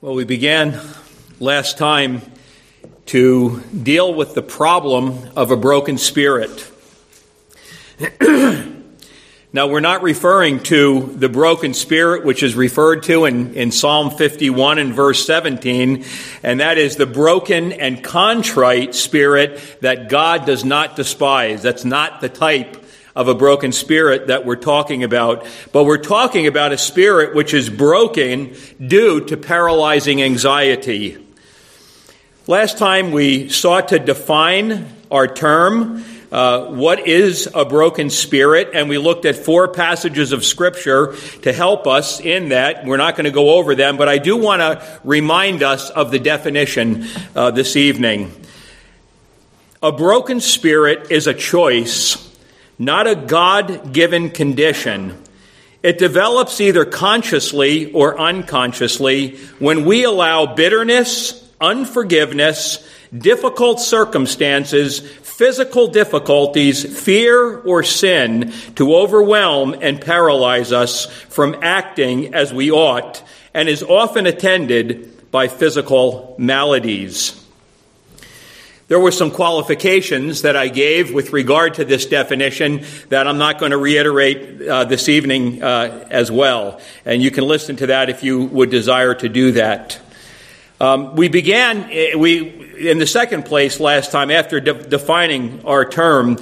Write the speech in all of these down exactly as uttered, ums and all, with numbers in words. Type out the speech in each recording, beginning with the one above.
Well, we began last time to deal with the problem of a broken spirit. Now, we're not referring to the broken spirit which is referred to in, in Psalm fifty-one and verse seventeen, and that is the broken and contrite spirit that God does not despise. That's not the type of a broken spirit that we're talking about, but we're talking about a spirit which is broken due to paralyzing anxiety. Last time we sought to define our term, uh, what is a broken spirit, and we looked at four passages of Scripture to help us in that. We're not going to go over them, but I do want to remind us of the definition uh, this evening. A broken spirit is a choice, not a God-given condition. It develops either consciously or unconsciously when we allow bitterness, unforgiveness, difficult circumstances, physical difficulties, fear, or sin to overwhelm and paralyze us from acting as we ought, and is often attended by physical maladies. There were some qualifications that I gave with regard to this definition that I'm not going to reiterate uh, this evening uh, as well. And you can listen to that if you would desire to do that. Um, we began, we in the second place last time, after de- defining our term,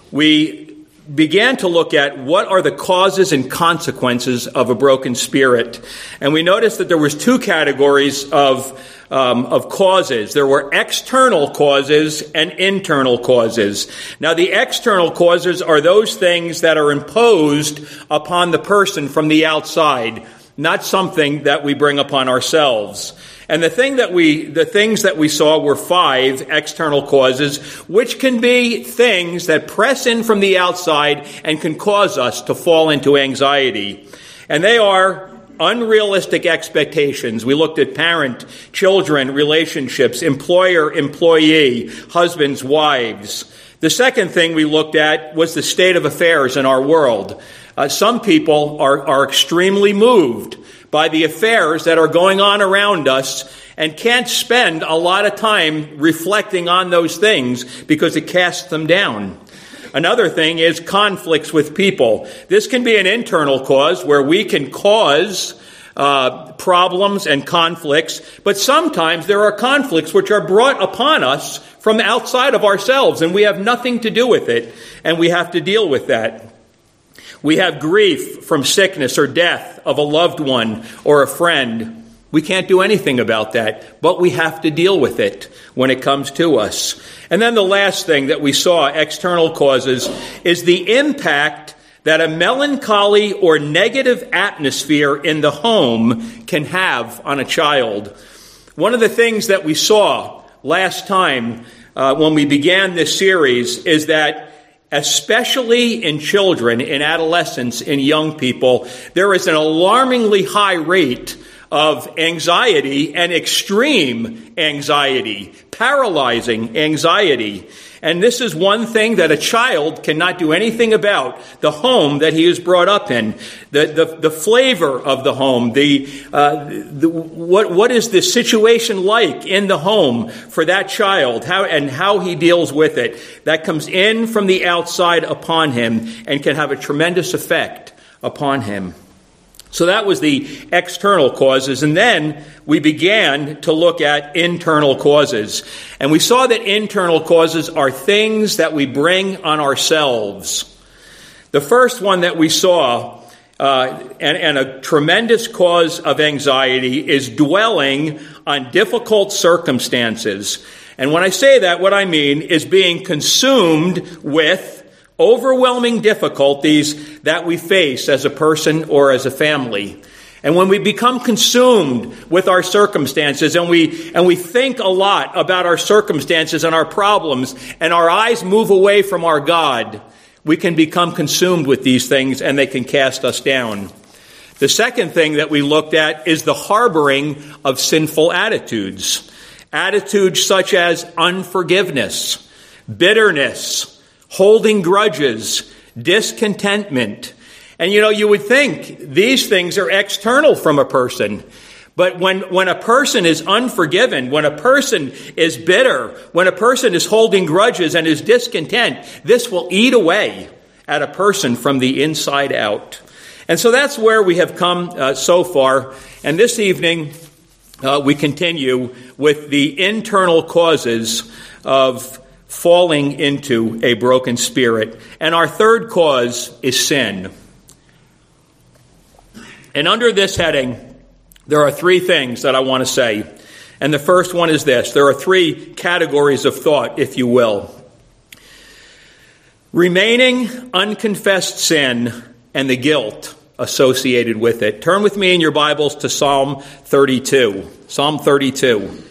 we began to look at what are the causes and consequences of a broken spirit. And we noticed that there was two categories of Um, of causes. There were external causes and internal causes. Now, the external causes are those things that are imposed upon the person from the outside, not something that we bring upon ourselves. And the thing that we, the things that we saw were five external causes, which can be things that press in from the outside and can cause us to fall into anxiety. And they are unrealistic expectations. We looked at parent, children, relationships, employer, employee, husbands, wives. The second thing we looked at was the state of affairs in our world. Uh, some people are, are extremely moved by the affairs that are going on around us and can't spend a lot of time reflecting on those things because it casts them down. Another thing is conflicts with people. This can be an internal cause where we can cause uh, problems and conflicts, but sometimes there are conflicts which are brought upon us from outside of ourselves, and we have nothing to do with it, and we have to deal with that. We have grief from sickness or death of a loved one or a friend. We can't do anything about that, but we have to deal with it when it comes to us. And then the last thing that we saw, external causes, is the impact that a melancholy or negative atmosphere in the home can have on a child. One of the things that we saw last time uh, when we began this series is that especially in children, in adolescents, in young people, there is an alarmingly high rate of anxiety and extreme anxiety, paralyzing anxiety. And this is one thing that a child cannot do anything about, the home that he is brought up in, the the, the flavor of the home, the, uh, the what what is the situation like in the home for that child, how and how he deals with it. That comes in from the outside upon him and can have a tremendous effect upon him. So that was the external causes. And then we began to look at internal causes. And we saw that internal causes are things that we bring on ourselves. The first one that we saw, uh, and, and a tremendous cause of anxiety, is dwelling on difficult circumstances. And when I say that, what I mean is being consumed with overwhelming difficulties that we face as a person or as a family. And when we become consumed with our circumstances and we and we think a lot about our circumstances and our problems and our eyes move away from our God, we can become consumed with these things and they can cast us down. The second thing that we looked at is the harboring of sinful attitudes. Attitudes such as unforgiveness, bitterness, holding grudges, discontentment. And you know, you would think these things are external from a person, But when, when a person is unforgiven, when a person is bitter, when a person is holding grudges and is discontent, this will eat away at a person from the inside out. And so that's where we have come uh, so far. And this evening, uh, we continue with the internal causes of falling into a broken spirit. And our third cause is sin. And under this heading, there are three things that I want to say. And the first one is this. There are three categories of thought, if you will. Remaining unconfessed sin and the guilt associated with it. Turn with me in your Bibles to Psalm thirty-two. Psalm thirty-two.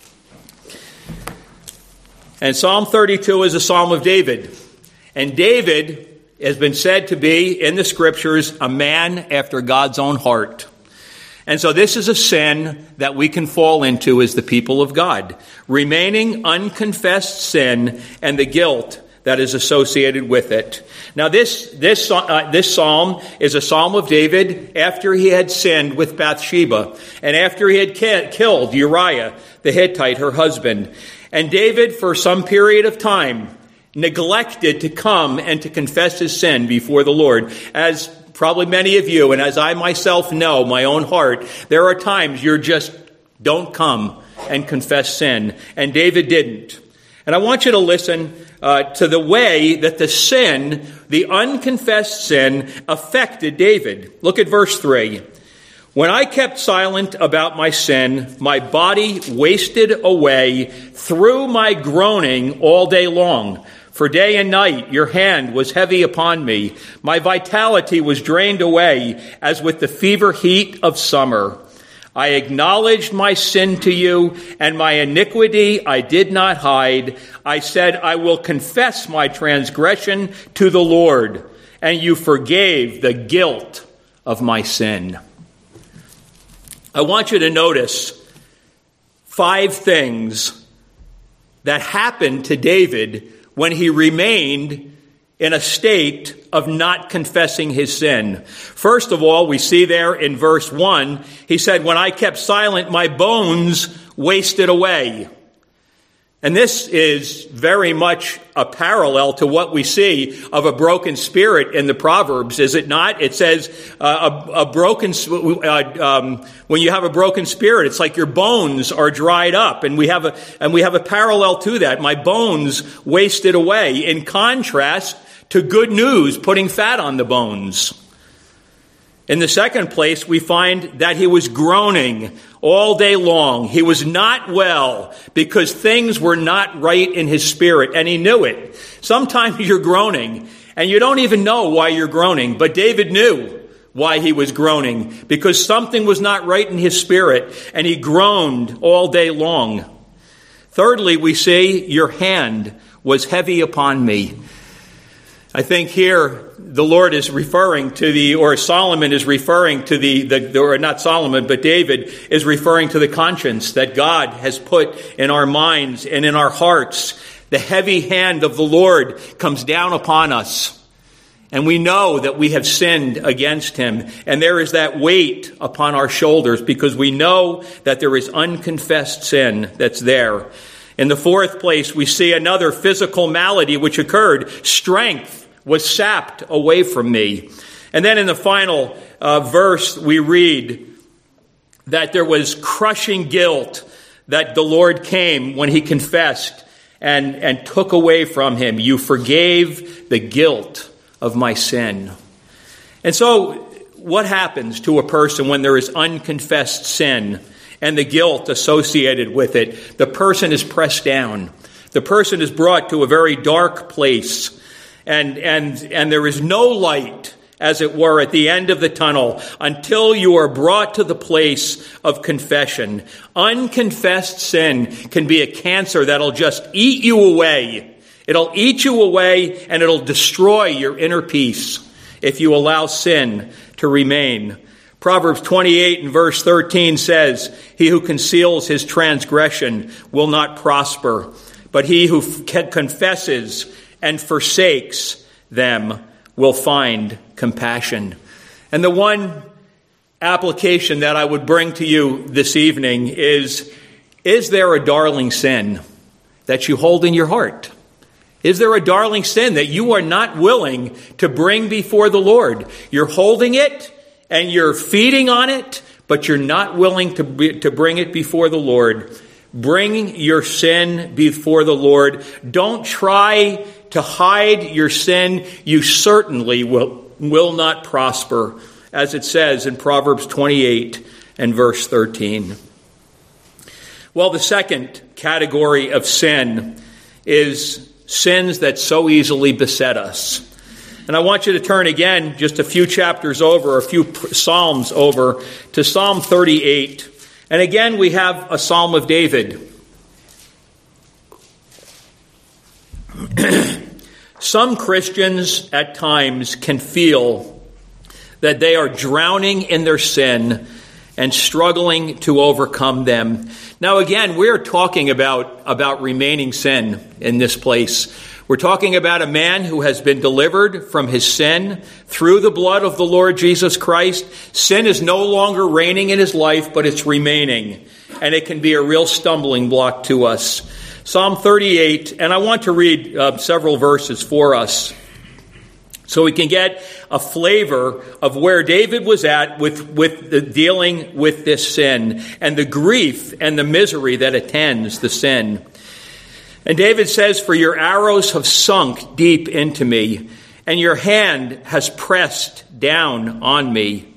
And Psalm thirty-two is a psalm of David. And David has been said to be, in the scriptures, a man after God's own heart. And so this is a sin that we can fall into as the people of God. Remaining unconfessed sin and the guilt that is associated with it. Now this this uh, this psalm is a psalm of David after he had sinned with Bathsheba and after he had ki- killed Uriah the Hittite, her husband. And David, for some period of time, neglected to come and to confess his sin before the Lord. As probably many of you, and as I myself know, my own heart, there are times you're just don't come and confess sin. And David didn't. And I want you to listen uh, to the way that the sin, the unconfessed sin, affected David. Look at verse three. When I kept silent about my sin, my body wasted away through my groaning all day long. For day and night your hand was heavy upon me. My vitality was drained away as with the fever heat of summer. I acknowledged my sin to you, and my iniquity I did not hide. I said, I will confess my transgression to the Lord, and you forgave the guilt of my sin. I want you to notice five things that happened to David when he remained in a state of not confessing his sin. First of all, we see there in verse one, he said, when I kept silent, my bones wasted away. And this is very much a parallel to what we see of a broken spirit in the Proverbs, is it not? It says uh, a, a broken uh, um, when you have a broken spirit, it's like your bones are dried up, and we have a and we have a parallel to that. My bones wasted away. In contrast to good news, putting fat on the bones. In the second place, we find that he was groaning all day long. He was not well because things were not right in his spirit, and he knew it. Sometimes you're groaning, and you don't even know why you're groaning. But David knew why he was groaning, because something was not right in his spirit, and he groaned all day long. Thirdly, we see, your hand was heavy upon me. I think here the Lord is referring to the, or Solomon is referring to the, the, or not Solomon, but David is referring to the conscience that God has put in our minds and in our hearts. The heavy hand of the Lord comes down upon us, and we know that we have sinned against him. And there is that weight upon our shoulders because we know that there is unconfessed sin that's there. In the fourth place, we see another physical malady which occurred. Strength was sapped away from me. And then in the final uh, verse, we read that there was crushing guilt, that the Lord came when he confessed and, and took away from him. You forgave the guilt of my sin. And so what happens to a person when there is unconfessed sin and the guilt associated with it? The person is pressed down. The person is brought to a very dark place. And, and, and there is no light, as it were, at the end of the tunnel until you are brought to the place of confession. Unconfessed sin can be a cancer that'll just eat you away. It'll eat you away, and it'll destroy your inner peace if you allow sin to remain. Proverbs twenty-eight and verse thirteen says, he who conceals his transgression will not prosper, but he who f- confesses and forsakes them will find compassion. And the one application that I would bring to you this evening is, is there a darling sin that you hold in your heart? Is there a darling sin that you are not willing to bring before the Lord? You're holding it and you're feeding on it, but you're not willing to be, to bring it before the Lord. Bring your sin before the Lord. Don't try to hide your sin. You certainly will, will not prosper, as it says in Proverbs twenty-eight and verse thirteen. Well, the second category of sin is sins that so easily beset us. And I want you to turn again just a few chapters over, a few psalms over, to Psalm thirty-eight. And again, we have a Psalm of David. Some Christians at times can feel that they are drowning in their sin and struggling to overcome them. Now again, we're talking about, about remaining sin in this place. We're talking about a man who has been delivered from his sin through the blood of the Lord Jesus Christ. Sin is no longer reigning in his life, but it's remaining. And it can be a real stumbling block to us. Psalm thirty-eight, and I want to read uh, several verses for us, so we can get a flavor of where David was at with, with the dealing with this sin and the grief and the misery that attends the sin. And David says, "For your arrows have sunk deep into me, and your hand has pressed down on me.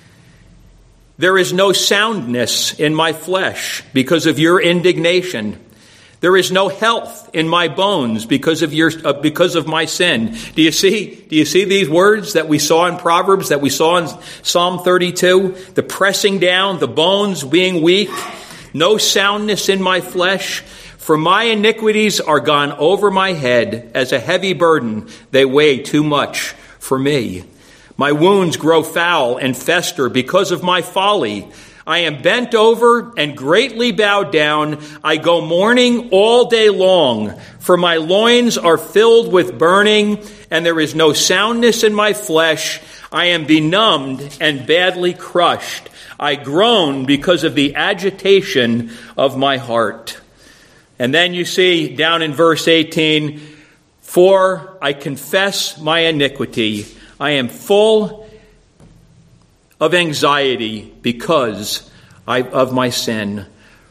There is no soundness in my flesh because of your indignation. There is no health in my bones because of your uh, because of my sin." Do you see? Do you see these words that we saw in Proverbs, that we saw in Psalm thirty-two? The pressing down, the bones being weak, no soundness in my flesh. For my iniquities are gone over my head as a heavy burden; they weigh too much for me. My wounds grow foul and fester because of my folly. I am bent over and greatly bowed down. I go mourning all day long, for my loins are filled with burning, and there is no soundness in my flesh. I am benumbed and badly crushed. I groan because of the agitation of my heart. And then you see down in verse eighteen, "For I confess my iniquity. I am full of anxiety because I, of my sin."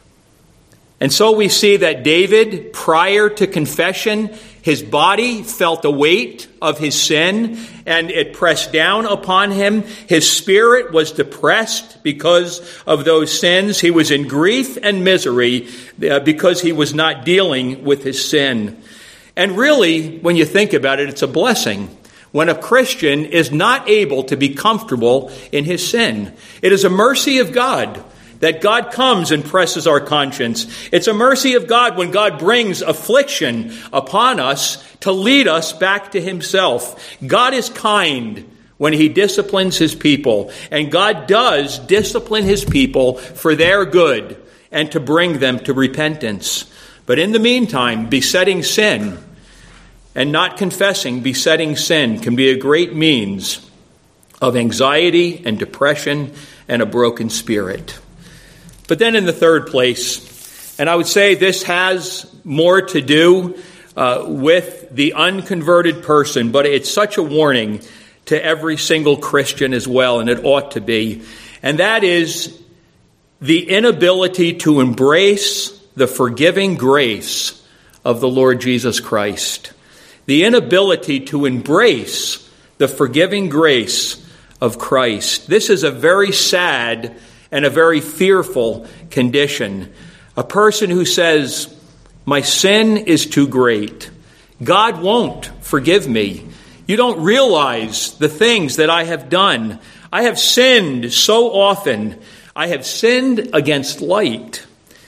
And so we see that David, prior to confession, his body felt the weight of his sin and it pressed down upon him. His spirit was depressed because of those sins. He was in grief and misery because he was not dealing with his sin. And really, when you think about it, it's a blessing when a Christian is not able to be comfortable in his sin. It is a mercy of God that God comes and presses our conscience. It's a mercy of God when God brings affliction upon us to lead us back to himself. God is kind when he disciplines his people, and God does discipline his people for their good and to bring them to repentance. But in the meantime, besetting sin and not confessing besetting sin can be a great means of anxiety and depression and a broken spirit. But then in the third place, and I would say this has more to do uh, with the unconverted person, but it's such a warning to every single Christian as well, and it ought to be. And that is the inability to embrace the forgiving grace of the Lord Jesus Christ. The inability to embrace the forgiving grace of Christ. This is a very sad and a very fearful condition. A person who says, "My sin is too great. God won't forgive me. You don't realize the things that I have done. I have sinned so often. I have sinned against light."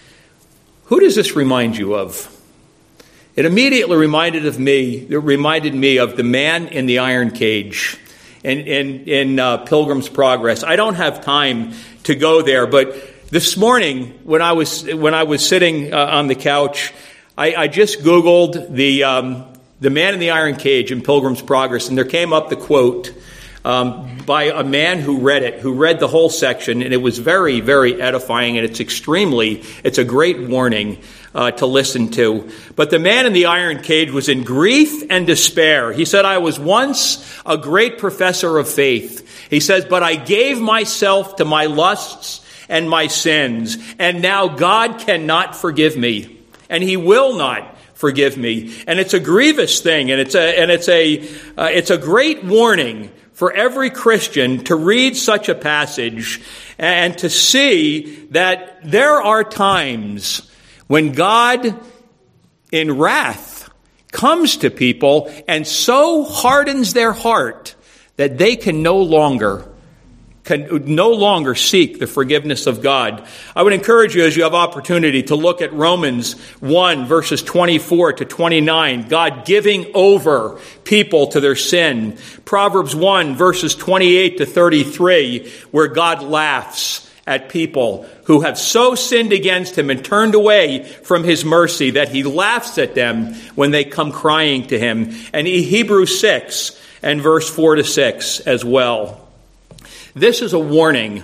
Who does this remind you of? It immediately reminded of me. It reminded me of the man in the iron cage in in, in uh, Pilgrim's Progress. I don't have time to go there, but this morning when I was when I was sitting uh, on the couch, I, I just Googled the um, the man in the iron cage in Pilgrim's Progress, and there came up the quote. um, by a man who read it, who read the whole section, and it was very, very edifying, and it's extremely, it's a great warning uh, to listen to. But the man in the iron cage was in grief and despair. He said, I was once a great professor of faith. He says, but I gave myself to my lusts and my sins, and now God cannot forgive me, and he will not forgive me. And it's a grievous thing, and it's a and it's a uh, it's a great warning for every Christian to read such a passage and to see that there are times when God, in wrath, comes to people and so hardens their heart that they can no longer can no longer seek the forgiveness of God. I would encourage you, as you have opportunity, to look at Romans one, verses twenty-four to twenty-nine, God giving over people to their sin. Proverbs one, verses twenty-eight to thirty-three, where God laughs at people who have so sinned against him and turned away from his mercy that he laughs at them when they come crying to him. And Hebrews six, and verse four to six as well. This is a warning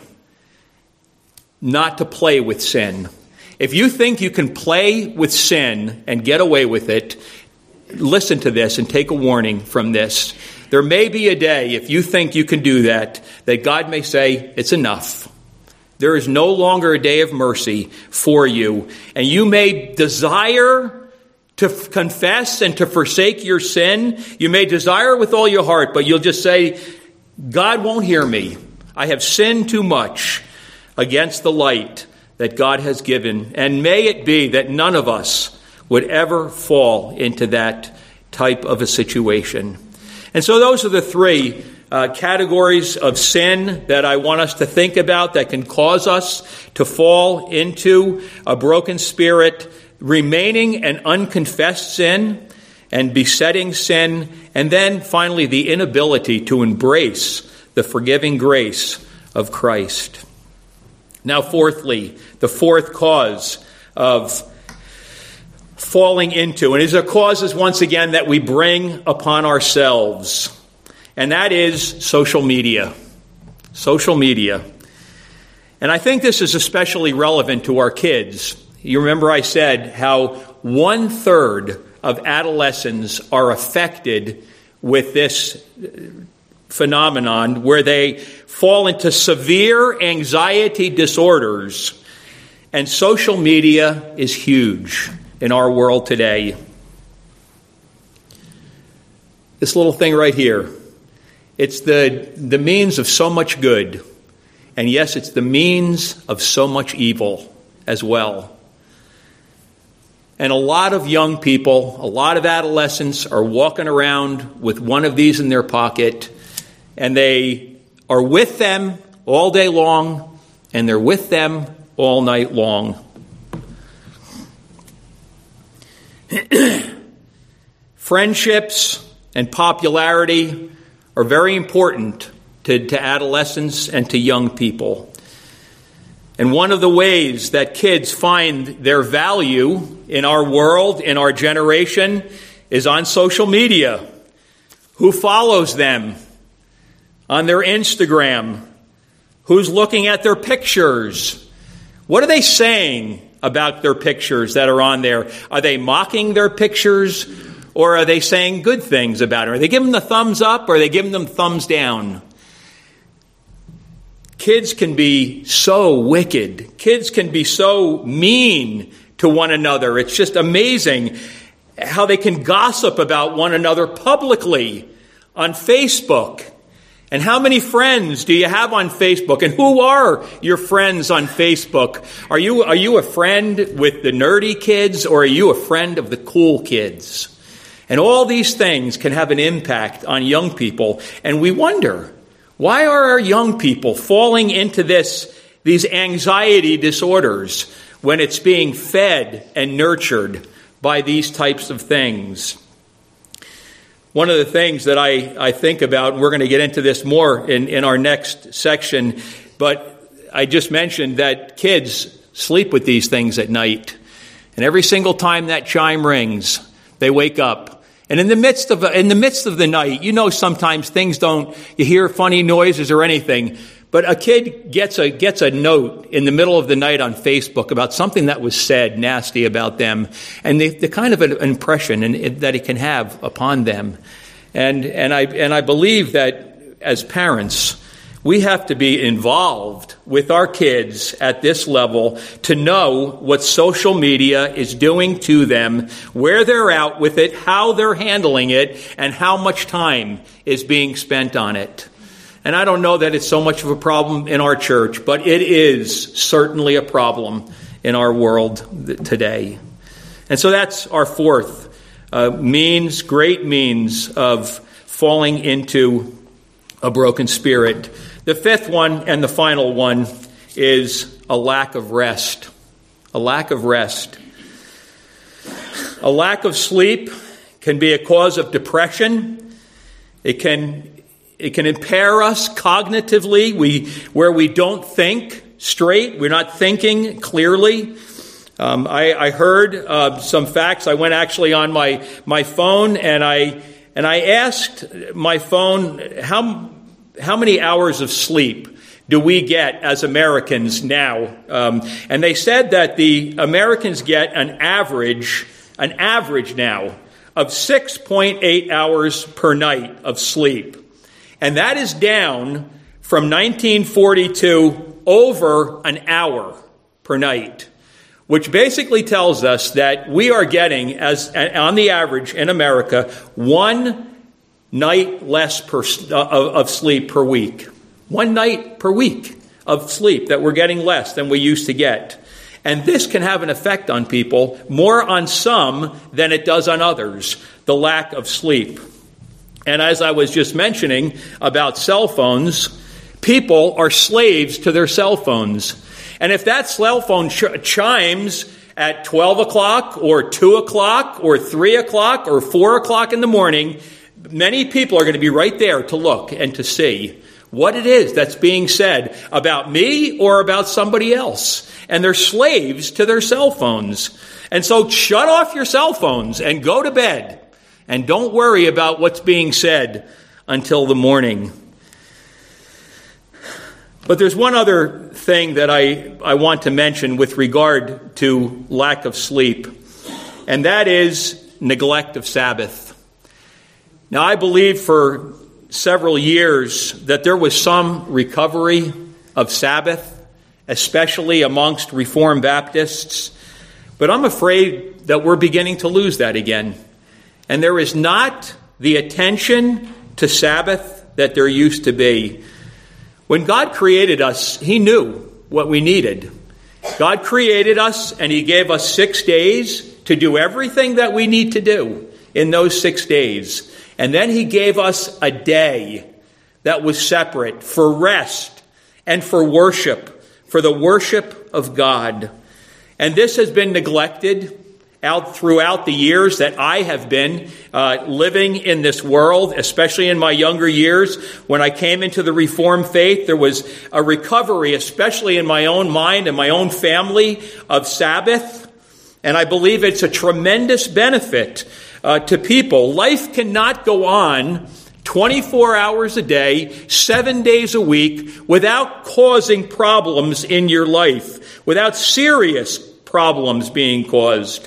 not to play with sin. If you think you can play with sin and get away with it, listen to this and take a warning from this. There may be a day, if you think you can do that, that God may say, it's enough. There is no longer a day of mercy for you. And you may desire to f- confess and to forsake your sin. You may desire with all your heart, but you'll just say, God won't hear me. I have sinned too much against the light that God has given. And may it be that none of us would ever fall into that type of a situation. And so those are the three uh, categories of sin that I want us to think about that can cause us to fall into a broken spirit, remaining an unconfessed sin and besetting sin, and then finally the inability to embrace the forgiving grace of Christ. Now, fourthly, the fourth cause of falling into, and these are causes, once again, that we bring upon ourselves, and that is social media. Social media. And I think this is especially relevant to our kids. You remember I said how one-third of adolescents are affected with this phenomenon where they fall into severe anxiety disorders. And social media is huge in our world today. This little thing right here, it's the, the means of so much good. And yes, it's the means of so much evil as well. And a lot of young people, a lot of adolescents are walking around with one of these in their pocket, and they are with them all day long, and they're with them all night long. Friendships and popularity are very important to, to adolescents and to young people. And one of the ways that kids find their value in our world, in our generation, is on social media. Who follows them on their Instagram? Who's looking at their pictures? What are they saying about their pictures that are on there? Are they mocking their pictures, or are they saying good things about it? Are they giving them the thumbs up, or are they giving them thumbs down? Kids can be so wicked. Kids can be so mean to one another. It's just amazing how they can gossip about one another publicly on Facebook. And how many friends do you have on Facebook? And who are your friends on Facebook? Are you, are you a friend with the nerdy kids, or are you a friend of the cool kids? And all these things can have an impact on young people. And we wonder, why are our young people falling into this, these anxiety disorders when it's being fed and nurtured by these types of things? One of the things that I, I think about, and we're going to get into this more in, in our next section, but I just mentioned that kids sleep with these things at night. And every single time that chime rings, they wake up. And in the midst of in the midst of the night, you know, sometimes things don't, you hear funny noises or anything, but a kid gets a gets a note in the middle of the night on Facebook about something that was said nasty about them, and the, the kind of an impression and it, that it can have upon them. And and I and I believe that as parents, we have to be involved with our kids at this level to know what social media is doing to them, where they're at with it, how they're handling it, and how much time is being spent on it. And I don't know that it's so much of a problem in our church, but it is certainly a problem in our world today. And so that's our fourth uh, means, great means of falling into a broken spirit. The fifth one and the final one is a lack of rest. A lack of rest. A lack of sleep can be a cause of depression. It can it can impair us cognitively. We where we don't think straight. We're not thinking clearly. Um, I, I heard uh, some facts. I went actually on my my phone and I and I asked my phone how. How many hours of sleep do we get as Americans now? Um, and they said that the Americans get an average, an average now of six point eight hours per night of sleep. And that is down from nineteen forty-two over an hour per night, which basically tells us that we are getting, as on the average in America, one night less per, uh, of, of sleep per week. One night per week of sleep that we're getting less than we used to get. And this can have an effect on people, more on some than it does on others, the lack of sleep. And as I was just mentioning about cell phones, people are slaves to their cell phones. And if that cell phone ch- chimes at twelve o'clock or two o'clock or three o'clock or four o'clock in the morning, many people are going to be right there to look and to see what it is that's being said about me or about somebody else. And they're slaves to their cell phones. And so shut off your cell phones and go to bed. And don't worry about what's being said until the morning. But there's one other thing that I, I want to mention with regard to lack of sleep. And that is neglect of Sabbath. Now, I believe for several years that there was some recovery of Sabbath, especially amongst Reformed Baptists. But I'm afraid that we're beginning to lose that again. And there is not the attention to Sabbath that there used to be. When God created us, He knew what we needed. God created us and He gave us six days to do everything that we need to do in those six days. And then He gave us a day that was separate for rest and for worship, for the worship of God. And this has been neglected out throughout the years that I have been uh, living in this world, especially in my younger years. When I came into the Reformed faith, there was a recovery, especially in my own mind and my own family, of Sabbath. And I believe it's a tremendous benefit Uh, to people. Life cannot go on twenty-four hours a day, seven days a week, without causing problems in your life, without serious problems being caused.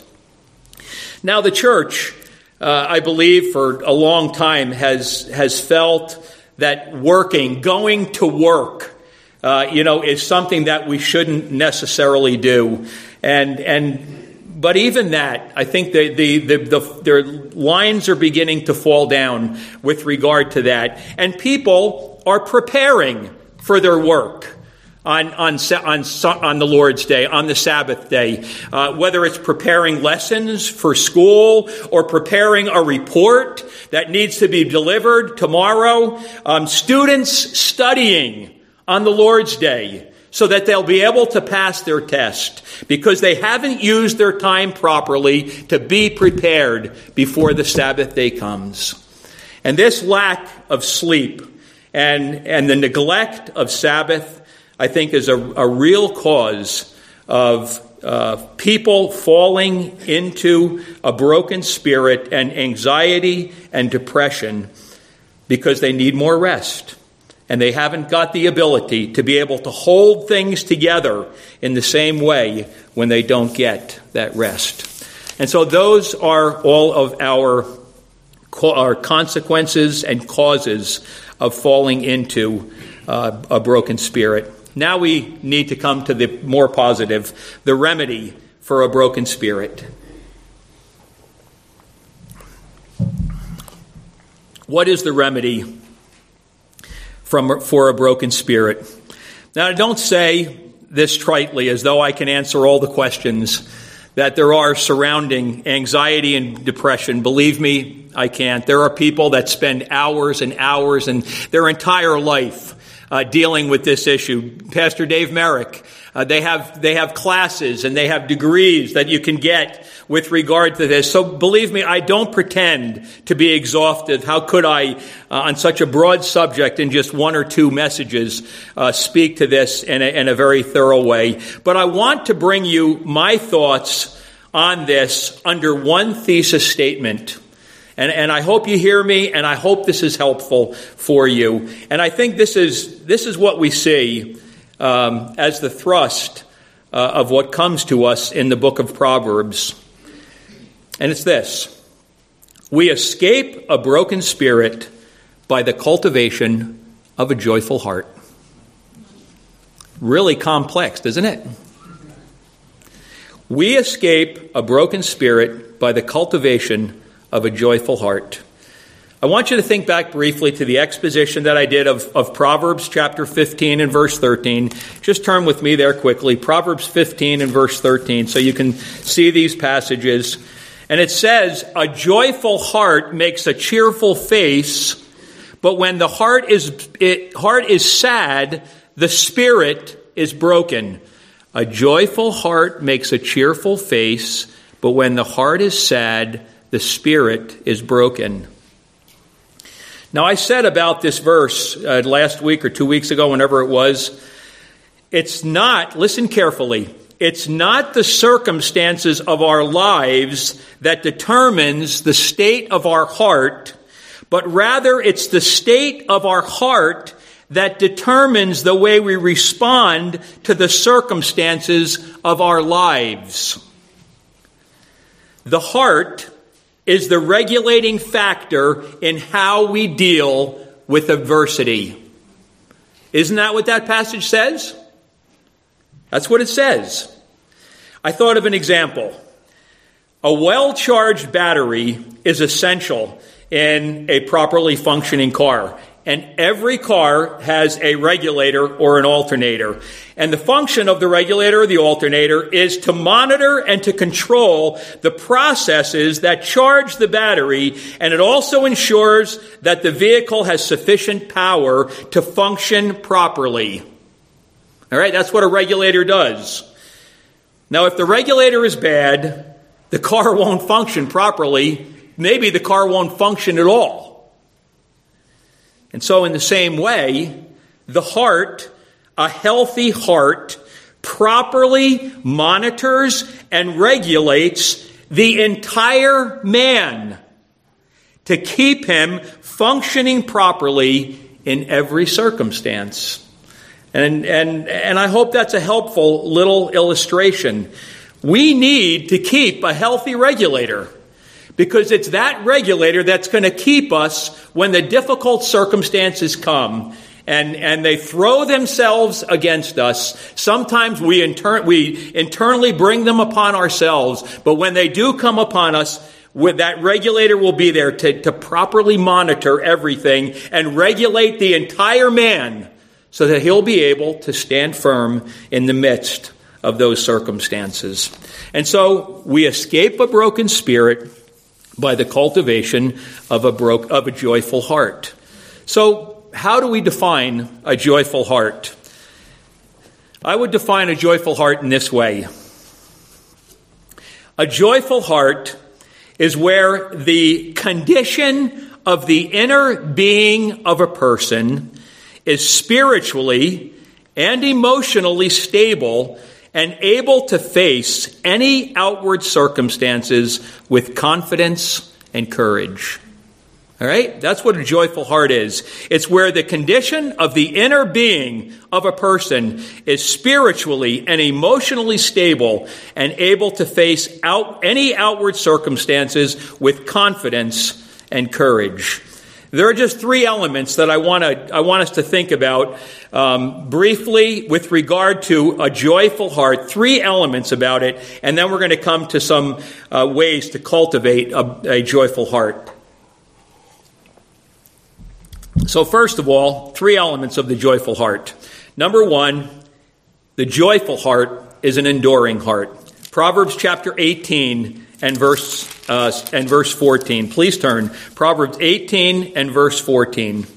Now, the church, uh, I believe, for a long time has has felt that working, going to work, uh, you know, is something that we shouldn't necessarily do, and and. But even that, I think the, the, the, the, their lines are beginning to fall down with regard to that. And people are preparing for their work on, on, on, on the Lord's Day, on the Sabbath day. Uh, whether it's preparing lessons for school or preparing a report that needs to be delivered tomorrow. Um, students studying on the Lord's Day, so that they'll be able to pass their test because they haven't used their time properly to be prepared before the Sabbath day comes. And this lack of sleep and, and the neglect of Sabbath, I think, is a, a real cause of uh, people falling into a broken spirit and anxiety and depression because they need more rest. And they haven't got the ability to be able to hold things together in the same way when they don't get that rest. And so those are all of our, our consequences and causes of falling into uh, a broken spirit. Now we need to come to the more positive, the remedy for a broken spirit. What is the remedy from for a broken spirit? Now, don't say this tritely as though I can answer all the questions that there are surrounding anxiety and depression. Believe me, I can't. There are people that spend hours and hours and their entire life uh, dealing with this issue. Pastor Dave Merrick, uh, they have they have classes and they have degrees that you can get with regard to this. So believe me, I don't pretend to be exhaustive. How could I, uh, on such a broad subject, in just one or two messages, uh, speak to this in a, in a very thorough way? But I want to bring you my thoughts on this under one thesis statement. And, and I hope you hear me, and I hope this is helpful for you. And I think this is this is what we see um, as the thrust uh, of what comes to us in the book of Proverbs. And it's this: we escape a broken spirit by the cultivation of a joyful heart. Really complex, isn't it? We escape a broken spirit by the cultivation of a joyful heart. I want you to think back briefly to the exposition that I did of, of Proverbs chapter fifteen and verse thirteen. Just turn with me there quickly. Proverbs fifteen and verse thirteen, so you can see these passages. And it says, a joyful heart makes a cheerful face, but when the heart is it, heart is sad, the spirit is broken. A joyful heart makes a cheerful face, but when the heart is sad, the spirit is broken. Now, I said about this verse uh, last week or two weeks ago, whenever it was, it's not, listen carefully, it's not the circumstances of our lives that determines the state of our heart, but rather it's the state of our heart that determines the way we respond to the circumstances of our lives. The heart is the regulating factor in how we deal with adversity. Isn't that what that passage says? That's what it says. I thought of an example. A well-charged battery is essential in a properly functioning car. And every car has a regulator or an alternator. And the function of the regulator or the alternator is to monitor and to control the processes that charge the battery. And it also ensures that the vehicle has sufficient power to function properly. All right, that's what a regulator does. Now, if the regulator is bad, the car won't function properly. Maybe the car won't function at all. And so in the same way, the heart, a healthy heart, properly monitors and regulates the entire man to keep him functioning properly in every circumstance. And, and, and I hope that's a helpful little illustration. We need to keep a healthy regulator, because it's that regulator that's going to keep us when the difficult circumstances come and, and they throw themselves against us. Sometimes we, inter- we internally bring them upon ourselves, but when they do come upon us, with that regulator will be there to, to properly monitor everything and regulate the entire man so that he'll be able to stand firm in the midst of those circumstances. And so we escape a broken spirit by the cultivation of a broke, of a joyful heart. So, how do we define a joyful heart? I would define a joyful heart in this way. A joyful heart is where the condition of the inner being of a person is spiritually and emotionally stable, and able to face any outward circumstances with confidence and courage. All right? That's what a joyful heart is. It's where the condition of the inner being of a person is spiritually and emotionally stable and able to face out any outward circumstances with confidence and courage. There are just three elements that I want to I want us to think about um, briefly with regard to a joyful heart. Three elements about it, and then we're going to come to some uh, ways to cultivate a, a joyful heart. So first of all, three elements of the joyful heart. Number one, the joyful heart is an enduring heart. Proverbs chapter eighteen and verse uh, and verse fourteen. Please turn. Proverbs eighteen and verse fourteen.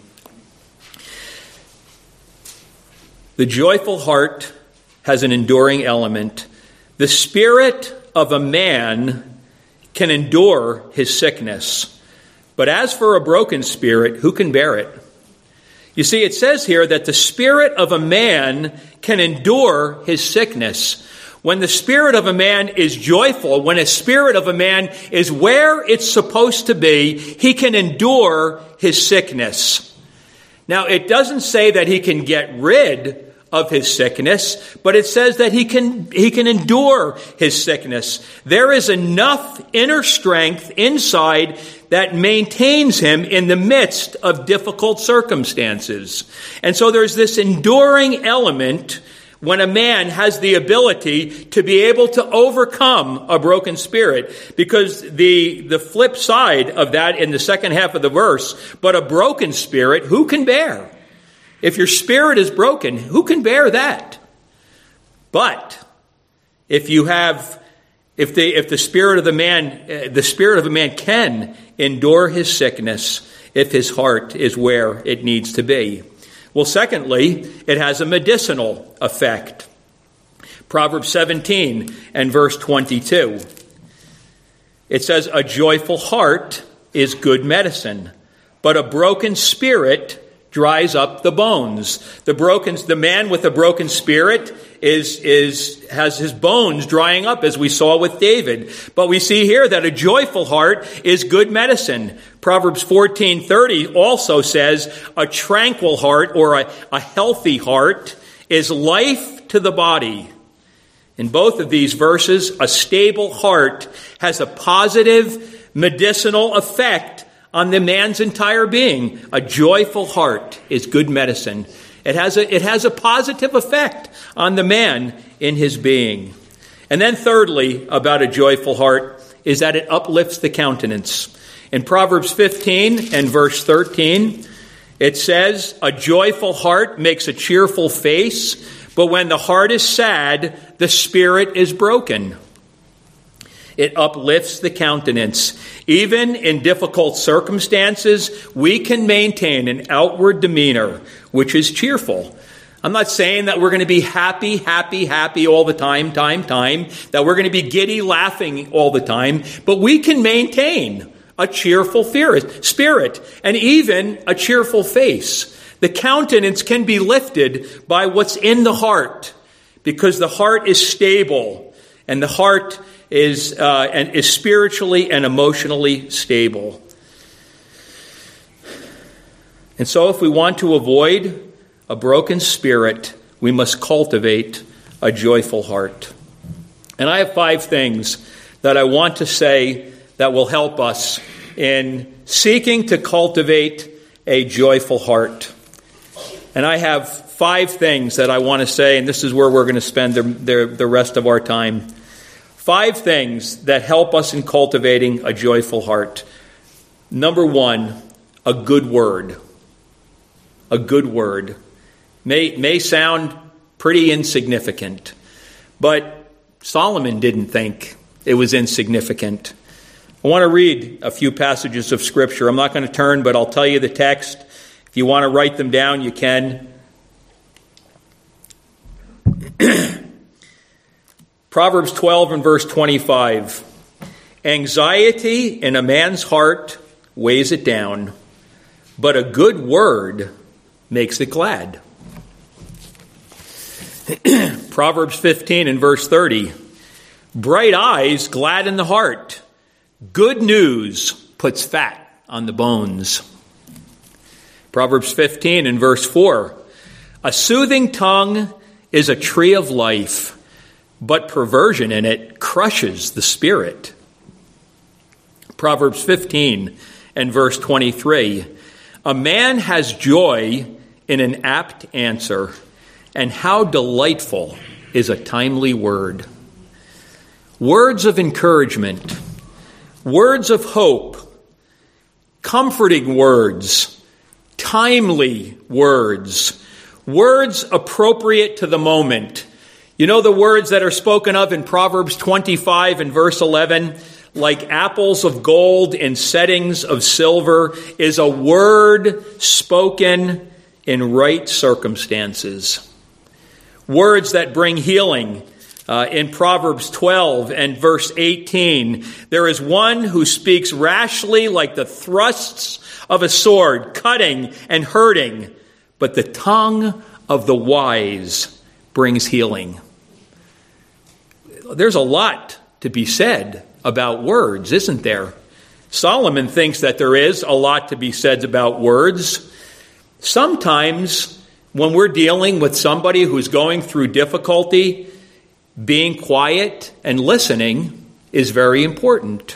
The joyful heart has an enduring element. The spirit of a man can endure his sickness. But as for a broken spirit, who can bear it? You see, it says here that the spirit of a man can endure his sickness. When the spirit of a man is joyful, when a spirit of a man is where it's supposed to be, he can endure his sickness. Now, it doesn't say that he can get rid of his sickness, but it says that he can he can endure his sickness. There is enough inner strength inside that maintains him in the midst of difficult circumstances. And so there's this enduring element when a man has the ability to be able to overcome a broken spirit. Because the, the flip side of that in the second half of the verse, but a broken spirit, who can bear? If your spirit is broken, who can bear that? But if you have, if the if the spirit of the man, uh, the spirit of a man can endure his sickness, if his heart is where it needs to be. Well, secondly, it has a medicinal effect. Proverbs seventeen and verse twenty-two. It says, "A joyful heart is good medicine, but a broken spirit dries up the bones." The broken, the man with a broken spirit is, is, has his bones drying up, as we saw with David. But we see here that a joyful heart is good medicine. Proverbs fourteen thirty also says, "A tranquil heart," or a, a healthy heart, "is life to the body." In both of these verses, a stable heart has a positive medicinal effect on the man's entire being. A joyful heart is good medicine. It has a, it has a positive effect on the man in his being. And then thirdly, about a joyful heart, is that it uplifts the countenance. In Proverbs fifteen and verse thirteen, it says, "A joyful heart makes a cheerful face, but when the heart is sad, the spirit is broken." It uplifts the countenance. Even in difficult circumstances, we can maintain an outward demeanor which is cheerful. I'm not saying that we're going to be happy, happy, happy all the time, time, time, that we're going to be giddy, laughing all the time, but we can maintain a cheerful spirit and even a cheerful face. The countenance can be lifted by what's in the heart, because the heart is stable and the heart is uh, and is spiritually and emotionally stable. And so if we want to avoid a broken spirit, we must cultivate a joyful heart. And I have five things that I want to say that will help us in seeking to cultivate a joyful heart. And I have five things that I want to say, and this is where we're going to spend the, the, the rest of our time. Five things that help us in cultivating a joyful heart. Number one, a good word. A good word. May, may sound pretty insignificant, but Solomon didn't think it was insignificant. I want to read a few passages of Scripture. I'm not going to turn, but I'll tell you the text. If you want to write them down, you can. Proverbs twelve and verse twenty-five. "Anxiety in a man's heart weighs it down, but a good word makes it glad." Proverbs fifteen and verse thirty. Bright eyes gladden the heart. Good news puts fat on the bones. Proverbs fifteen and verse four. A soothing tongue is a tree of life, but perversion in it crushes the spirit. Proverbs fifteen and verse twenty-three. A man has joy in an apt answer, and how delightful is a timely word. Words of encouragement, words of hope, comforting words, timely words, words appropriate to the moment. You know the words that are spoken of in Proverbs twenty-five and verse eleven? Like apples of gold in settings of silver is a word spoken in right circumstances. Words that bring healing. Uh, in Proverbs twelve and verse eighteen, there is one who speaks rashly like the thrusts of a sword, cutting and hurting, but the tongue of the wise brings healing. There's a lot to be said about words, isn't there? Solomon thinks that there is a lot to be said about words. Sometimes when we're dealing with somebody who's going through difficulty, being quiet and listening is very important.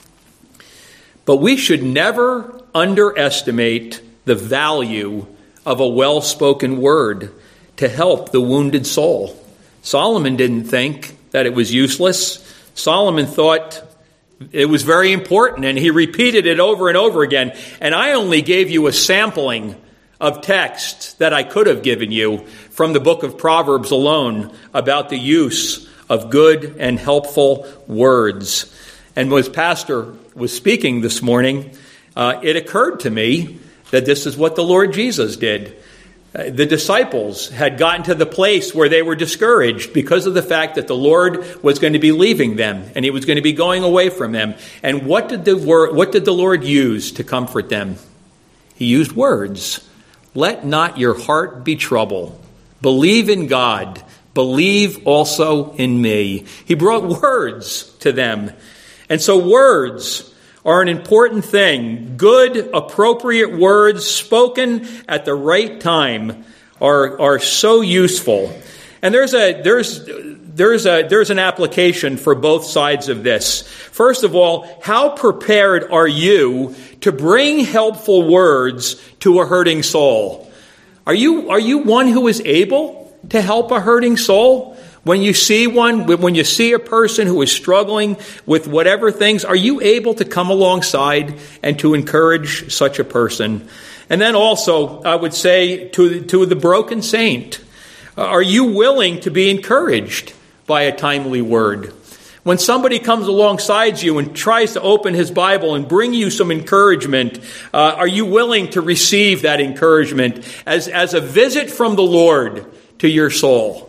But we should never underestimate the value of a well-spoken word to help the wounded soul. Solomon didn't think that it was useless. Solomon thought it was very important, and he repeated it over and over again. And I only gave you a sampling of text that I could have given you from the book of Proverbs alone about the use of good and helpful words. And as Pastor was speaking this morning, uh, it occurred to me that this is what the Lord Jesus did. Uh, the disciples had gotten to the place where they were discouraged because of the fact that the Lord was going to be leaving them and he was going to be going away from them. And what did the word, what did the Lord use to comfort them? He used words. Let not your heart be troubled. Believe in God. Believe also in me. He brought words to them. And so words are an important thing. Good, appropriate words spoken at the right time are, are so useful. And there's a there's there's a there's an application for both sides of this. First of all, how prepared are you to bring helpful words to a hurting soul? Are you are you one who is able to help a hurting soul? When you see one, when you see a person who is struggling with whatever things, are you able to come alongside and to encourage such a person? And then also, I would say to, to the broken saint, are you willing to be encouraged by a timely word? When somebody comes alongside you and tries to open his Bible and bring you some encouragement, uh, are you willing to receive that encouragement as, as a visit from the Lord to your soul?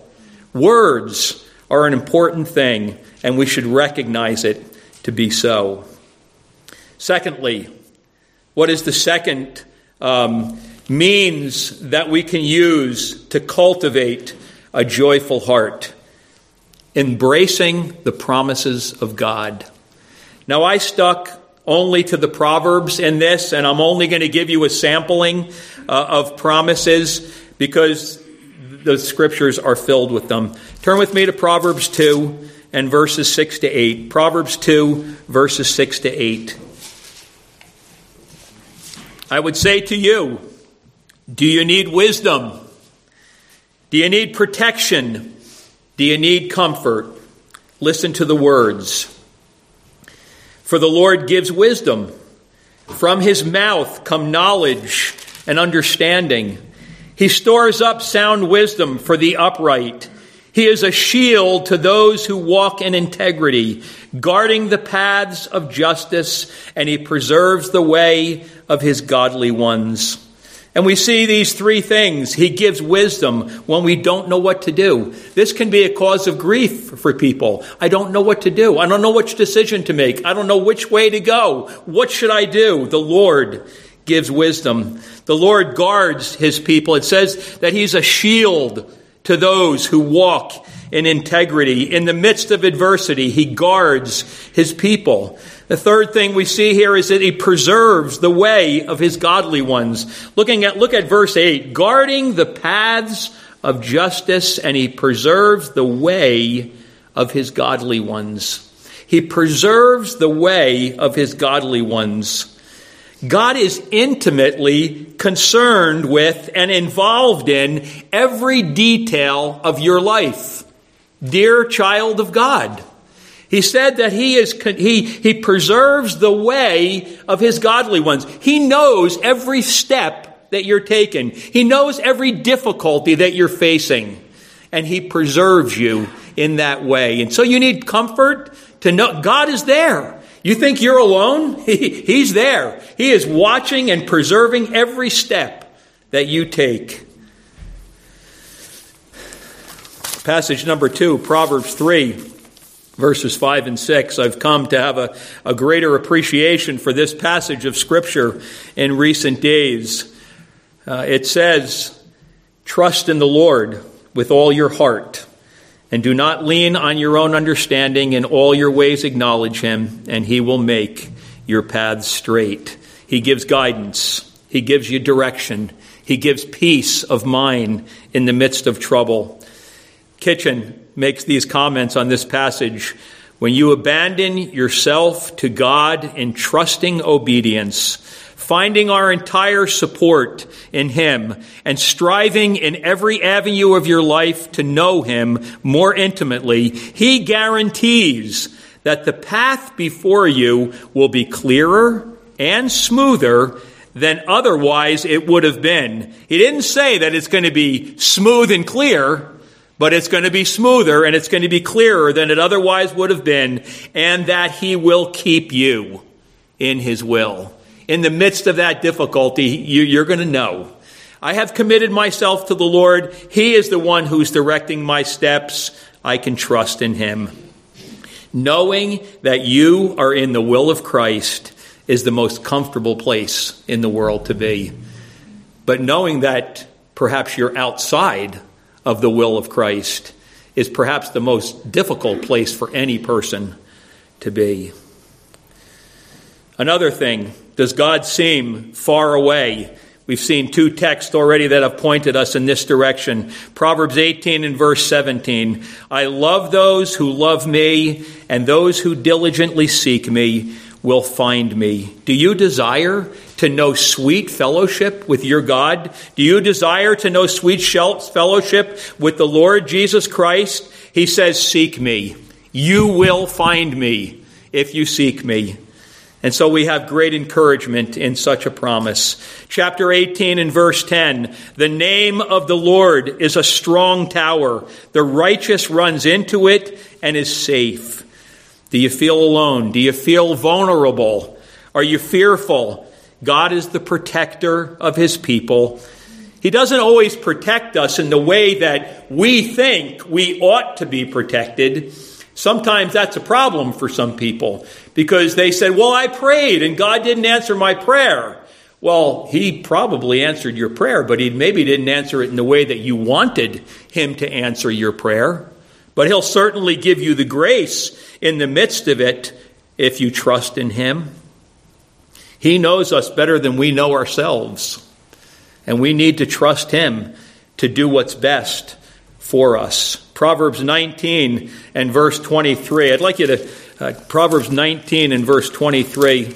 Words are an important thing, and we should recognize it to be so. Secondly, what is the second um, means that we can use to cultivate a joyful heart? Embracing the promises of God. Now, I stuck only to the Proverbs in this, and I'm only going to give you a sampling uh, of promises because the scriptures are filled with them. Turn with me to Proverbs two and verses six to eight. Proverbs two, verses six to eight. I would say to you, do you need wisdom? Do you need protection? Do you need comfort? Listen to the words. For the Lord gives wisdom. From his mouth come knowledge and understanding. He stores up sound wisdom for the upright. He is a shield to those who walk in integrity, guarding the paths of justice, and he preserves the way of his godly ones. And we see these three things. He gives wisdom when we don't know what to do. This can be a cause of grief for people. I don't know what to do. I don't know which decision to make. I don't know which way to go. What should I do? The Lord gives wisdom. The Lord guards his people. It says that he's a shield to those who walk in integrity. In the midst of adversity, he guards his people. The third thing we see here is that he preserves the way of his godly ones. Looking at, look at verse eight. Guarding the paths of justice, and he preserves the way of his godly ones. He preserves the way of his godly ones. God is intimately concerned with and involved in every detail of your life, dear child of God. He said that he is he he preserves the way of his godly ones. He knows every step that you're taking. He knows every difficulty that you're facing, and he preserves you in that way. And so you need comfort to know God is there. You think you're alone? He, he's there. He is watching and preserving every step that you take. Passage number two, Proverbs three, verses five and six. I've come to have a, a greater appreciation for this passage of Scripture in recent days. Uh, it says, "Trust in the Lord with all your heart, and do not lean on your own understanding. In all your ways acknowledge him, and he will make your paths straight." He gives guidance. He gives you direction. He gives peace of mind in the midst of trouble. Kitchen makes these comments on this passage. When you abandon yourself to God in trusting obedience, finding our entire support in him, and striving in every avenue of your life to know him more intimately, he guarantees that the path before you will be clearer and smoother than otherwise it would have been. He didn't say that it's going to be smooth and clear, but it's going to be smoother and it's going to be clearer than it otherwise would have been, and that he will keep you in his will. In the midst of that difficulty, you, you're going to know, I have committed myself to the Lord. He is the one who's directing my steps. I can trust in him. Knowing that you are in the will of Christ is the most comfortable place in the world to be. But knowing that perhaps you're outside of the will of Christ is perhaps the most difficult place for any person to be. Another thing, does God seem far away? We've seen two texts already that have pointed us in this direction. Proverbs eighteen and verse seventeen. "I love those who love me, and those who diligently seek me will find me." Do you desire to know sweet fellowship with your God? Do you desire to know sweet fellowship with the Lord Jesus Christ? He says, "Seek me. You will find me if you seek me." And so we have great encouragement in such a promise. Chapter eighteen and verse ten, "The name of the Lord is a strong tower. The righteous runs into it and is safe." Do you feel alone? Do you feel vulnerable? Are you fearful? God is the protector of his people. He doesn't always protect us in the way that we think we ought to be protected. Sometimes that's a problem for some people because they said, well, I prayed and God didn't answer my prayer. Well, he probably answered your prayer, but he maybe didn't answer it in the way that you wanted him to answer your prayer. But he'll certainly give you the grace in the midst of it if you trust in him. He knows us better than we know ourselves, and we need to trust him to do what's best for us. Proverbs nineteen and verse twenty-three. I'd like you to, uh, Proverbs nineteen and verse twenty-three.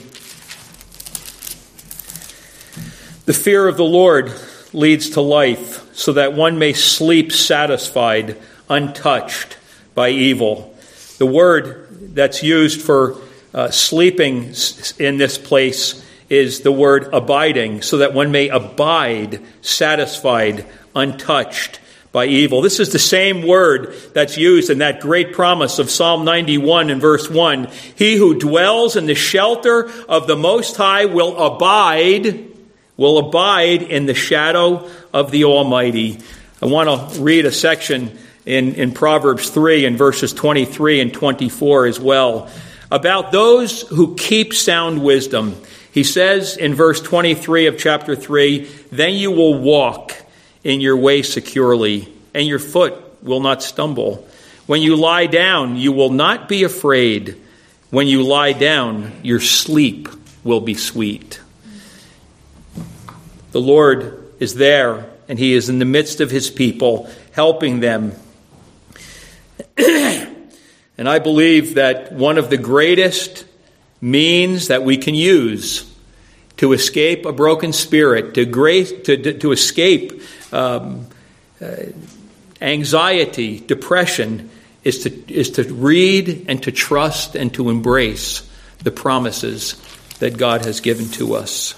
"The fear of the Lord leads to life, so that one may sleep satisfied, untouched by evil." The word that's used for uh, sleeping in this place is the word abiding, so that one may abide satisfied, untouched by evil. This is the same word that's used in that great promise of Psalm ninety-one and verse one. "He who dwells in the shelter of the Most High will abide, will abide in the shadow of the Almighty." I want to read a section in, in Proverbs three and verses twenty-three and twenty-four as well, about those who keep sound wisdom. He says in verse twenty-three of chapter three, "Then you will walk in your way securely, and your foot will not stumble. When you lie down, you will not be afraid. When you lie down, your sleep will be sweet. The Lord is there, and he is in the midst of his people, helping them. And I believe that one of the greatest means that we can use to escape a broken spirit, to grace, to, to, to escape um, uh, anxiety, depression, is to is to read and to trust and to embrace the promises that God has given to us.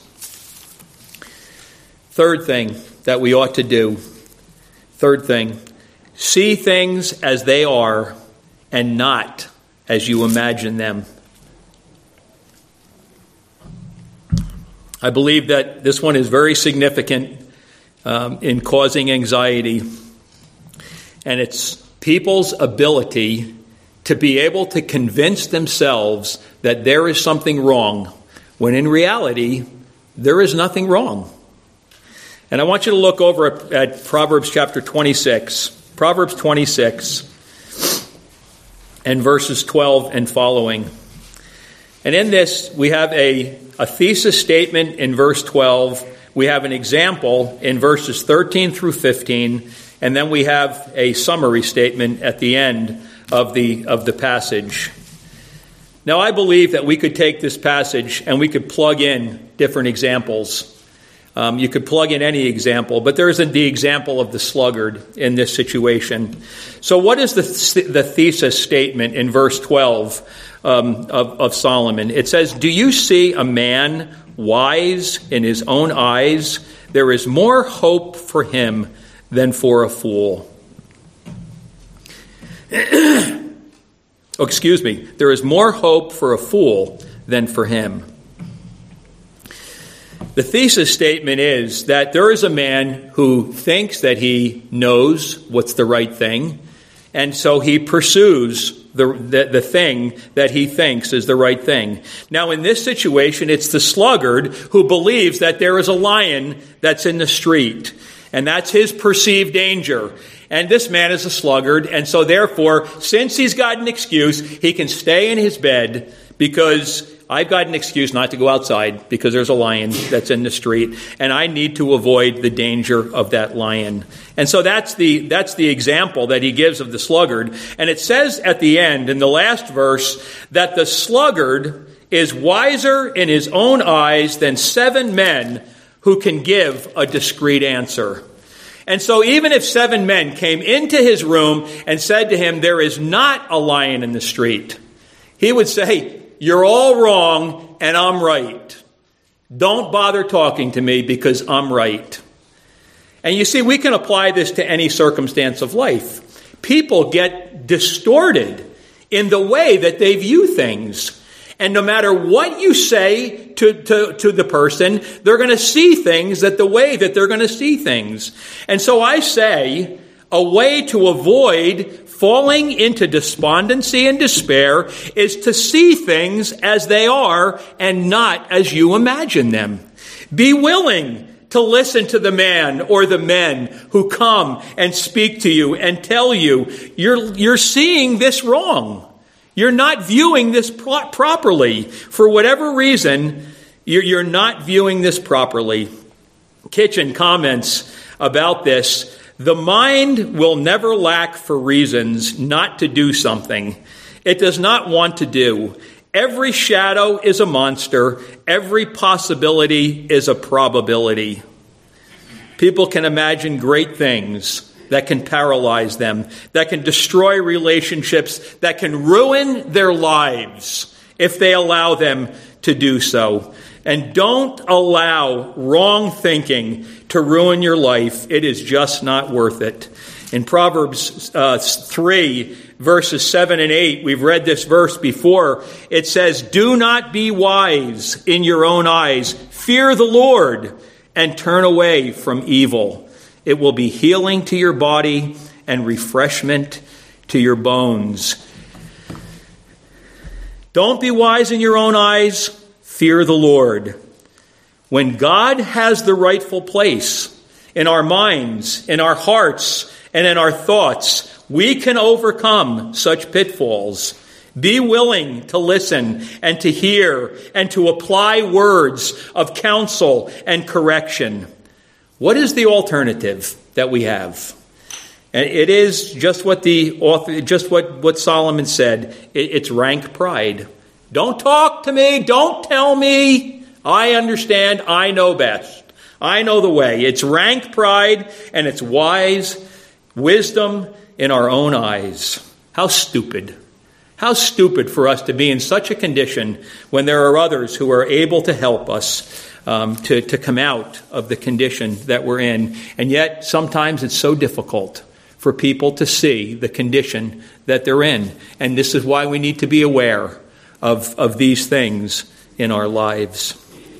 Third thing that we ought to do, third thing, see things as they are and not as you imagine them. I believe that this one is very significant um, in causing anxiety, and it's people's ability to be able to convince themselves that there is something wrong, when in reality, there is nothing wrong. And I want you to look over at, at Proverbs chapter twenty-six. Proverbs twenty-six and verses twelve and following. And in this, we have a, a thesis statement in verse twelve. We have an example in verses thirteen through fifteen. And then we have a summary statement at the end of the of the passage. Now, I believe that we could take this passage and we could plug in different examples. Um, you could plug in any example, but there isn't the example of the sluggard in this situation. So what is the, the thesis statement in verse twelve um, of, of Solomon? It says, "Do you see a man wise in his own eyes? There is more hope for him than for a fool." Oh, excuse me. There is more hope for a fool than for him. The thesis statement is that there is a man who thinks that he knows what's the right thing, and so he pursues the, the, the thing that he thinks is the right thing. Now, in this situation, it's the sluggard who believes that there is a lion that's in the street, and that's his perceived danger. And this man is a sluggard, and so therefore, since he's got an excuse, he can stay in his bed because I've got an excuse not to go outside because there's a lion that's in the street, and I need to avoid the danger of that lion. And so that's the that's the example that he gives of the sluggard. And it says at the end, in the last verse, that the sluggard is wiser in his own eyes than seven men who can give a discreet answer. And so even if seven men came into his room and said to him, "There is not a lion in the street," he would say, "You're all wrong and I'm right. Don't bother talking to me because I'm right." And you see, we can apply this to any circumstance of life. People get distorted in the way that they view things. And no matter what you say to, to, to the person, they're going to see things that the way that they're going to see things. And so I say, a way to avoid falling into despondency and despair is to see things as they are and not as you imagine them. Be willing to listen to the man or the men who come and speak to you and tell you, you're, you're seeing this wrong. You're not viewing this pro- properly. For whatever reason, you're, you're not viewing this properly. Kitchen comments about this: "The mind will never lack for reasons not to do something it does not want to do. Every shadow is a monster. Every possibility is a probability." People can imagine great things that can paralyze them, that can destroy relationships, that can ruin their lives if they allow them to do so. And don't allow wrong thinking to ruin your life. It is just not worth it. In Proverbs uh, three, verses seven and eight, we've read this verse before. It says, "Do not be wise in your own eyes. Fear the Lord and turn away from evil. It will be healing to your body and refreshment to your bones." Don't be wise in your own eyes. Fear the Lord. When God has the rightful place in our minds, in our hearts, and in our thoughts, We can overcome such pitfalls. Be willing to listen and to hear and to apply words of counsel and correction. What is the alternative that we have? And it is just what the author, just what, what Solomon said. It, it's rank pride. Don't talk to me. Don't tell me. I understand. I know best. I know the way. It's rank pride, and it's wise wisdom in our own eyes. How stupid. How stupid for us to be in such a condition when there are others who are able to help us um, to, to come out of the condition that we're in. And yet, sometimes it's so difficult for people to see the condition that they're in. And this is why we need to be aware of, of these things in our lives.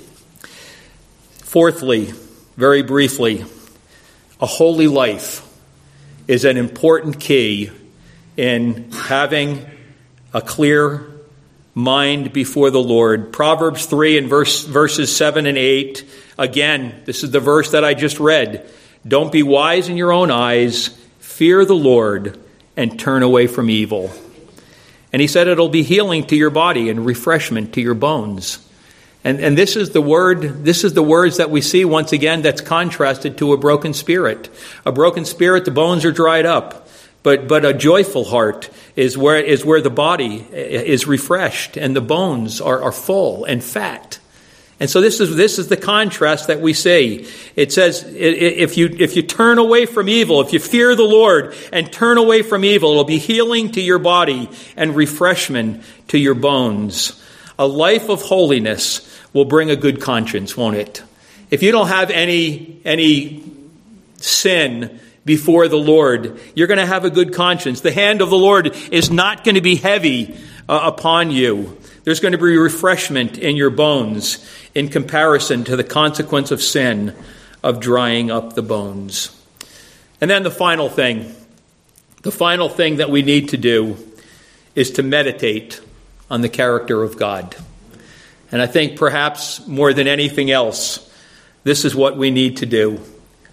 Fourthly, very briefly, a holy life is an important key in having a clear mind before the Lord. Proverbs three and verse, verses seven and eight. Again, this is the verse that I just read. Don't be wise in your own eyes. Fear the Lord and turn away from evil. And he said it'll be healing to your body and refreshment to your bones. And, and this is the word, this is the words that we see once again that's contrasted to a broken spirit. A broken spirit, the bones are dried up. But but a joyful heart is where is where the body is refreshed and the bones are, are full and fat. And so this is this is the contrast that we see. It says if you if you turn away from evil, if you fear the Lord and turn away from evil, it'll be healing to your body and refreshment to your bones. A life of holiness will bring a good conscience, won't it? If you don't have any any sin before the Lord, you're going to have a good conscience. The hand of the Lord is not going to be heavy uh, upon you. There's going to be refreshment in your bones in comparison to the consequence of sin of drying up the bones. And then the final thing, the final thing that we need to do is to meditate on the character of God. And I think perhaps more than anything else, this is what we need to do.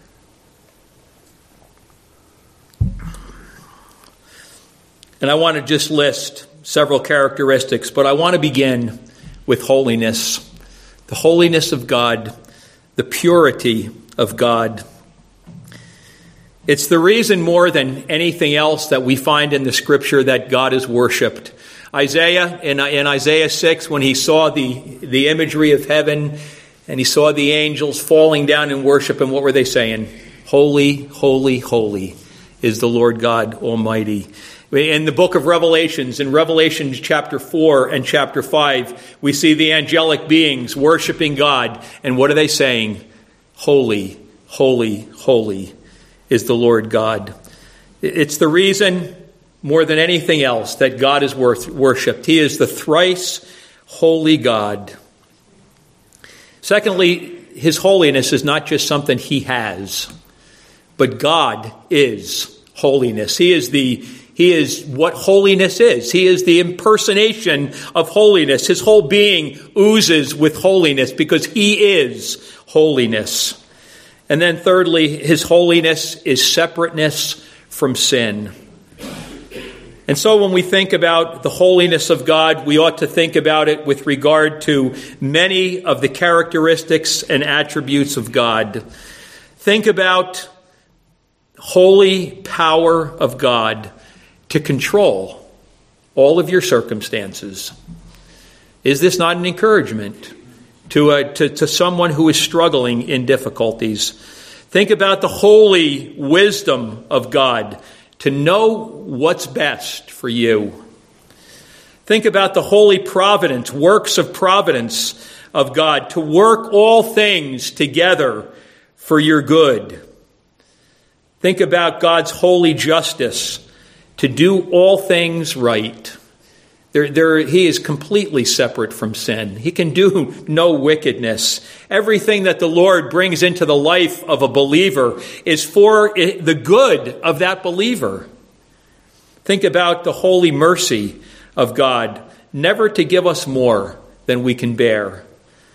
And I want to just list several characteristics, but I want to begin with holiness. The holiness of God, the purity of God. It's the reason more than anything else that we find in the Scripture that God is worshipped. Isaiah, in, in Isaiah six, when he saw the, the imagery of heaven and he saw the angels falling down in worship, and what were they saying? Holy, holy, holy is the Lord God Almighty. In the book of Revelations, in Revelation chapter four and chapter five, we see the angelic beings worshiping God. And what are they saying? Holy, holy, holy is the Lord God. It's the reason, more than anything else, that God is worth worshipped. He is the thrice holy God. Secondly, his holiness is not just something he has, but God is holiness. He is the He is what holiness is. He is the impersonation of holiness. His whole being oozes with holiness because he is holiness. And then thirdly, his holiness is separateness from sin. And so when we think about the holiness of God, we ought to think about it with regard to many of the characteristics and attributes of God. Think about holy power of God to control all of your circumstances. Is this not an encouragement to, uh, to, to someone who is struggling in difficulties? Think about the holy wisdom of God to know what's best for you. Think about the holy providence, works of providence of God to work all things together for your good. Think about God's holy justice to do all things right. There, there, he is completely separate from sin. He can do no wickedness. Everything that the Lord brings into the life of a believer is for the good of that believer. Think about the holy mercy of God, never to give us more than we can bear.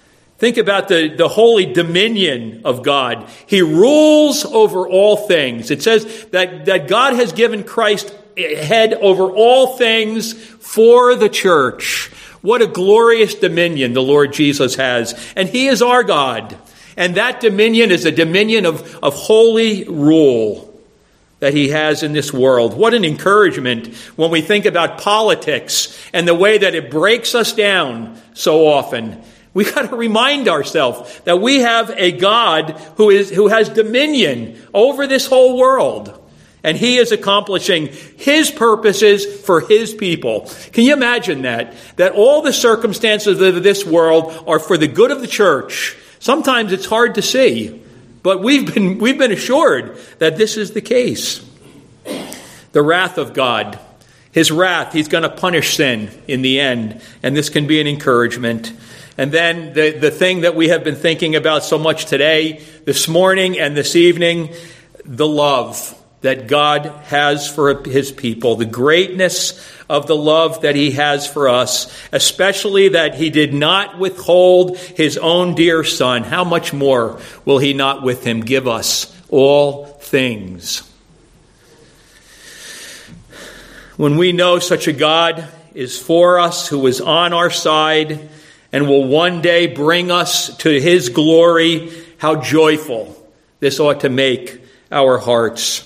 Think about the, the holy dominion of God. He rules over all things. It says that, that God has given Christ head over all things for the church. What a glorious dominion the Lord Jesus has. And he is our God. And that dominion is a dominion of, of holy rule that he has in this world. What an encouragement when we think about politics and the way that it breaks us down so often. We got to remind ourselves that we have a God who is who has dominion over this whole world. And he is accomplishing his purposes for his people. Can you imagine that? That all the circumstances of this world are for the good of the church. Sometimes it's hard to see, but we've been we've been assured that this is the case. The wrath of God. His wrath, he's going to punish sin in the end. And this can be an encouragement. And then the, the thing that we have been thinking about so much today, this morning and this evening, the love that God has for his people, the greatness of the love that he has for us, especially that he did not withhold his own dear son. How much more will he not with him give us all things? When we know such a God is for us, who is on our side, and will one day bring us to his glory, how joyful this ought to make our hearts.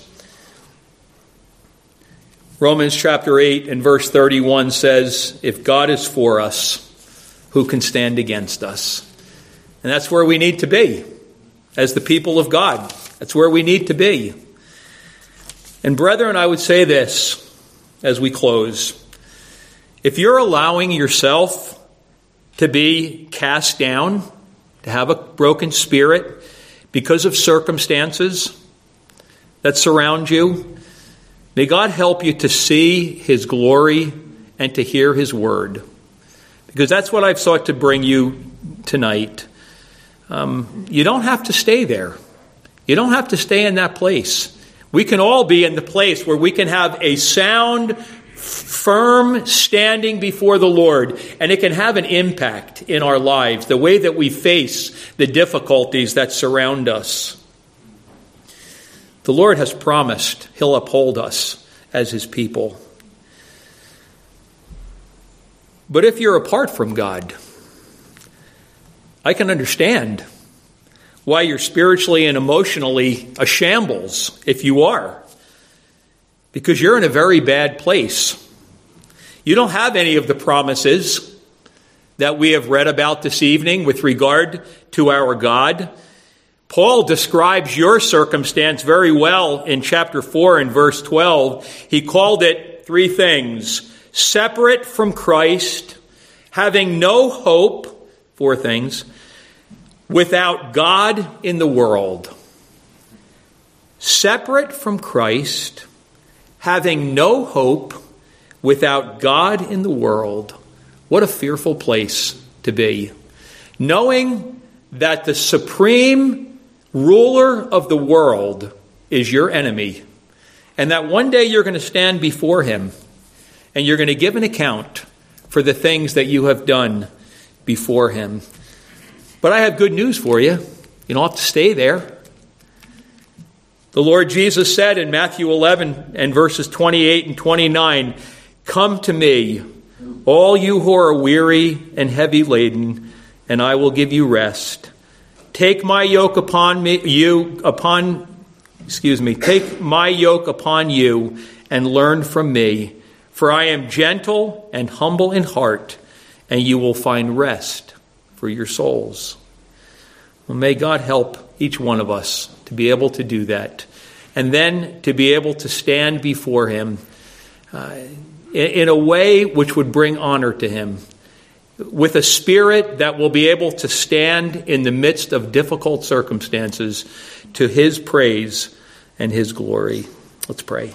Romans chapter eight and verse thirty-one says, if God is for us, who can stand against us? And that's where we need to be as the people of God. That's where we need to be. And brethren, I would say this as we close. If you're allowing yourself to be cast down, to have a broken spirit because of circumstances that surround you, may God help you to see his glory and to hear his word. Because that's what I've sought to bring you tonight. Um, you don't have to stay there. You don't have to stay in that place. We can all be in the place where we can have a sound, firm standing before the Lord, and it can have an impact in our lives, the way that we face the difficulties that surround us. The Lord has promised he'll uphold us as his people. But if you're apart from God, I can understand why you're spiritually and emotionally a shambles if you are. Because you're in a very bad place. You don't have any of the promises that we have read about this evening with regard to our God. Paul describes your circumstance very well in chapter four and verse twelve. He called it three things: separate from Christ, having no hope, four things, without God in the world. Separate from Christ, having no hope, without God in the world. What a fearful place to be. Knowing that the supreme ruler of the world is your enemy, and that one day you're going to stand before him, and you're going to give an account for the things that you have done before him. But I have good news for you. You don't have to stay there. The Lord Jesus said in Matthew eleven and verses twenty-eight and twenty-nine, "Come to me, all you who are weary and heavy laden, and I will give you rest. Take my yoke upon me, you upon, excuse me, take my yoke upon you and learn from me, for I am gentle and humble in heart, and you will find rest for your souls." Well, may God help each one of us to be able to do that, and then to be able to stand before him uh, in, in a way which would bring honor to him, with a spirit that will be able to stand in the midst of difficult circumstances to his praise and his glory. Let's pray.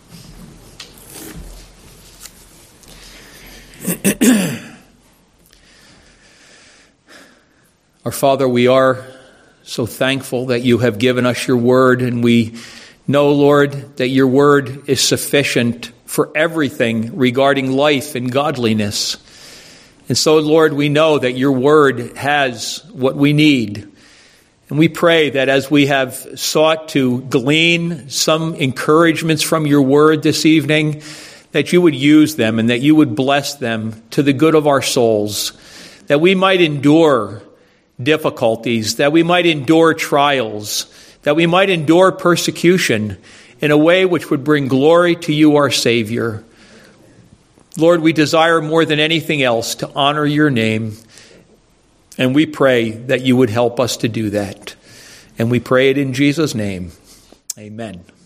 Our Father, we are so thankful that you have given us your word, and we know, Lord, that your word is sufficient for everything regarding life and godliness. And so, Lord, we know that your word has what we need. And we pray that as we have sought to glean some encouragements from your word this evening, that you would use them and that you would bless them to the good of our souls, that we might endure difficulties, that we might endure trials, that we might endure persecution in a way which would bring glory to you, our Savior. Lord, we desire more than anything else to honor your name, and we pray that you would help us to do that. And we pray it in Jesus' name. Amen.